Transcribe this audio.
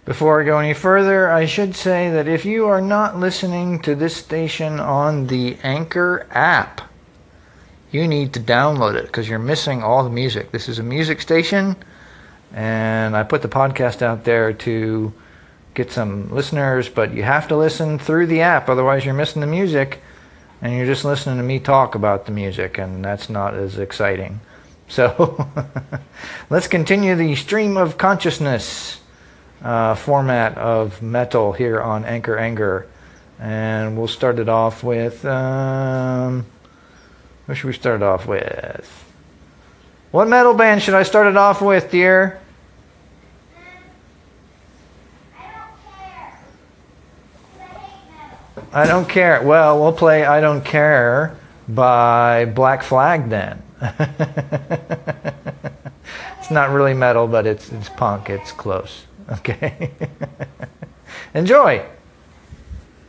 Before I go any further, I should say that if you are not listening to this station on the Anchor app, you need to download it because you're missing all the music. This is a music station, and I put the podcast out there to get some listeners, but you have to listen through the app, otherwise you're missing the music, and you're just listening to me talk about the music, and that's not as exciting. So let's continue the stream of consciousness format of metal here on Anchor Anger, and we'll start it off with what should we start it off with? What metal band should I start it off with, dear? I don't care. Well, we'll play I Don't Care by Black Flag then. It's not really metal, but it's punk. It's close. Okay. Enjoy.